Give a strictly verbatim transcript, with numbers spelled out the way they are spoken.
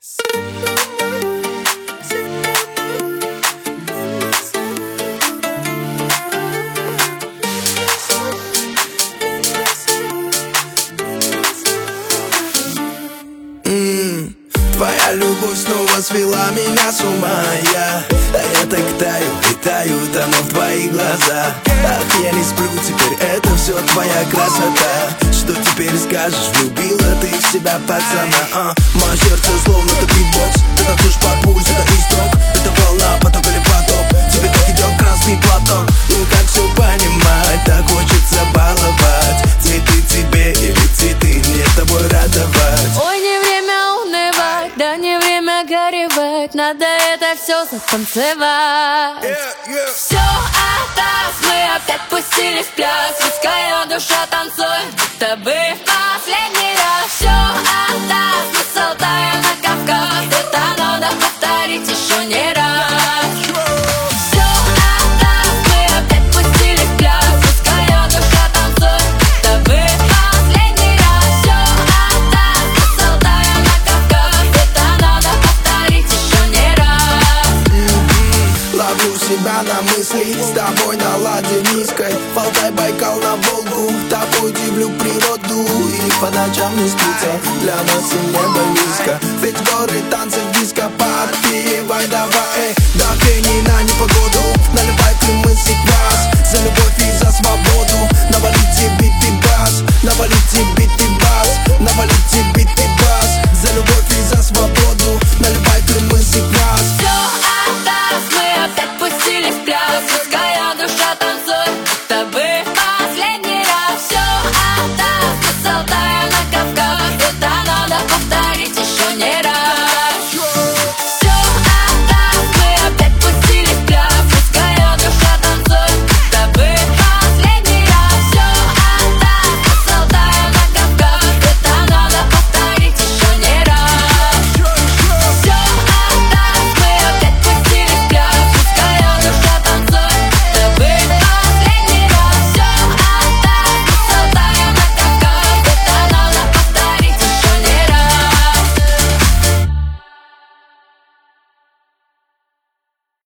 М-м, Твоя любовь снова свела меня с ума. Я, а я так таю и таю, тону в твоих глазах. Ах, я не сплю, теперь это все твоя красота. Что теперь скажешь, влюбила ты в себя пацана, а? Мое сердце словно это битбокс. Ты танцуешь под пульс, это исток. Это волна, поток или потоп. Тебе так идет красный платок. Ну как все понимать, так хочется баловать. Цветы тебе или цветы мне тобой радовать. Ой, не время унывать, да не время горевать. Надо это все затанцевать. yeah, yeah. Все отдаст, мы опять пустились в пляс. Русская душа танцует, будто бы в последний раз. Все отдаст, мы с Алтая на Кавказ. Это надо повторить еще не раз. Все отдаст, мы опять пустились в пляс. Русская душа танцует, будто бы в последний раз. Все отдаст, мы с Алтая на Кавказ. Это надо повторить еще не раз. Ловлю себя на мысли, с тобой на ладе низкой. Алтай, Байкал на Волгу, тобой удивлю природу. И по ночам не спится, для нас и небо низко. Ведь горы танцы